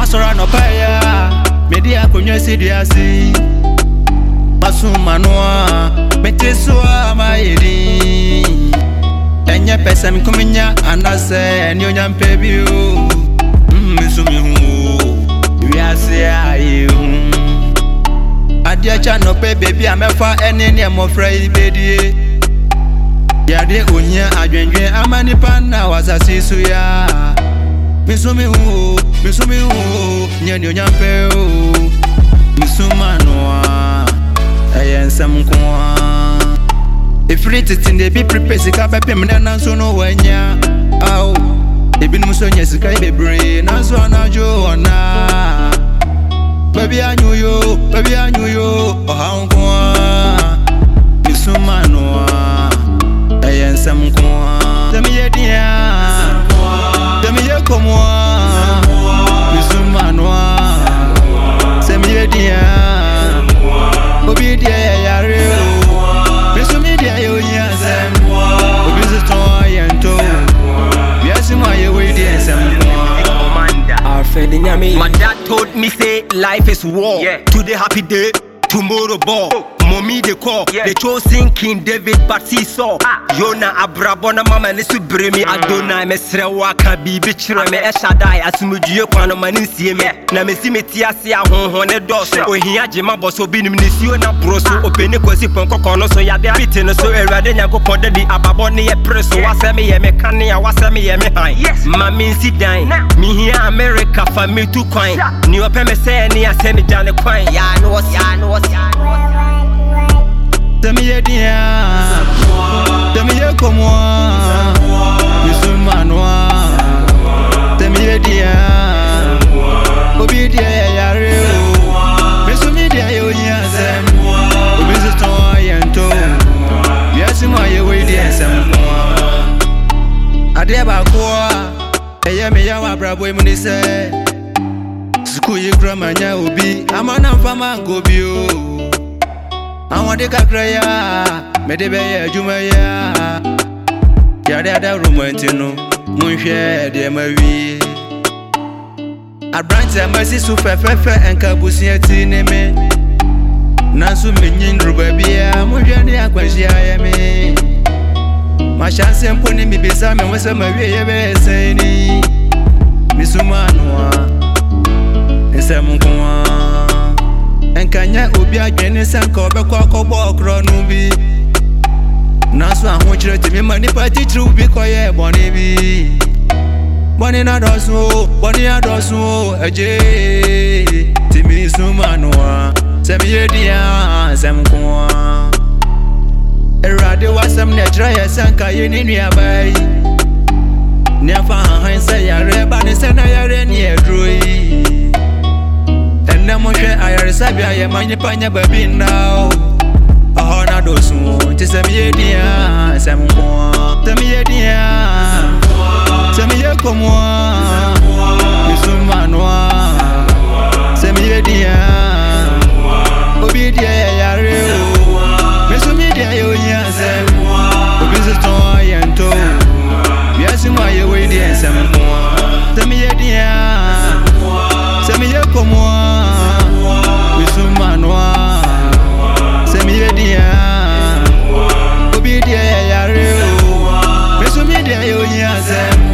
Masora no paya, media kunya sidiasi. Masuma noa, metesua mairi. Enya pesa mikuminya anase nyonyam pebio. Misumi hu, wiase ayu. Adia chano pe baby amefa ene ne mofra ibedie. Yade onya adwenwen amani pana wasasi su ya. Misumi hu, nyani onyampe o. Misuma noa, ayensam kwa. If it is in the be prepared to cap pem na so no wanya. Aw, ebinum so nya sika bebre na so anajo ona. Baby I knew you, oh how kwa. Misuma noa, ayensam kwa. Demi yedia, demi yekomwa. Misuma noa, semi yedia. Obi dia yare o. Misumi dia yo yasem. Obi so yento. Biasi ma ye we dia sem. My dad told me say life is war. Today happy day, tomorrow ball. Mommy they call, they chosen King David but he saw. Yona abrabona mama nesu bremi Adonai mesre waka bibi chire me eshadai asumujuye kwano mani sie me na mesi metiase ahonhone doso ohia jema boso binim nisio na broso openi kwasi ponkoko no so yade abite no so ewade nyankopon de ababo ne ye preso waseme ye me kane a waseme ye me han mami nsi dan mi hia America fa me tu kwan ni opeme se ne asemi jane kwan ya no Demi yedia, demi yekomwa. Misuma noa, demi yedia. Obi dia yare o. Misumi dia yo yasem. Obi so yento. Biasi ma ye we dia sem. Ade ba ko, eye me ya wa brabo emu ni se. Suku yi grama nya obi, amana mfama ngobi o. I want the cacraya, Medebe, Jumaya. Yada romantino, Munche, dear Marie. I branch a mercy super fefe and cabusiati name. Nansu minin rubabia, Mujani Aquasia me. My chance and pony me beside me was a Maria Sani. Missumanoa, and Samuqua. Enkanya obi adwene sanka obekọ bo okro no bi naso ahochire timi mani party true bi koye boni bi boni na dosu eje timi suma noa semi yedia semko erade wasem na jira ya sanka ye ni nuabai nefa han se yare ba ni se na yare ni edroi Moshe ayarisabi ya manyipanya baby now. Ahona dosu, tisemi yedia, semko. Temi yedia, semi yekomwa. Misuma noa, semi yedia. Obi dia yare o. Misumi dia yo yasem. Obi so yento. Biasi ma ye we dia semko. Temi yedia, semi yekomwa. Misumanoa, semi yedia. Obi dia yare o. Misumi dia yo yasem.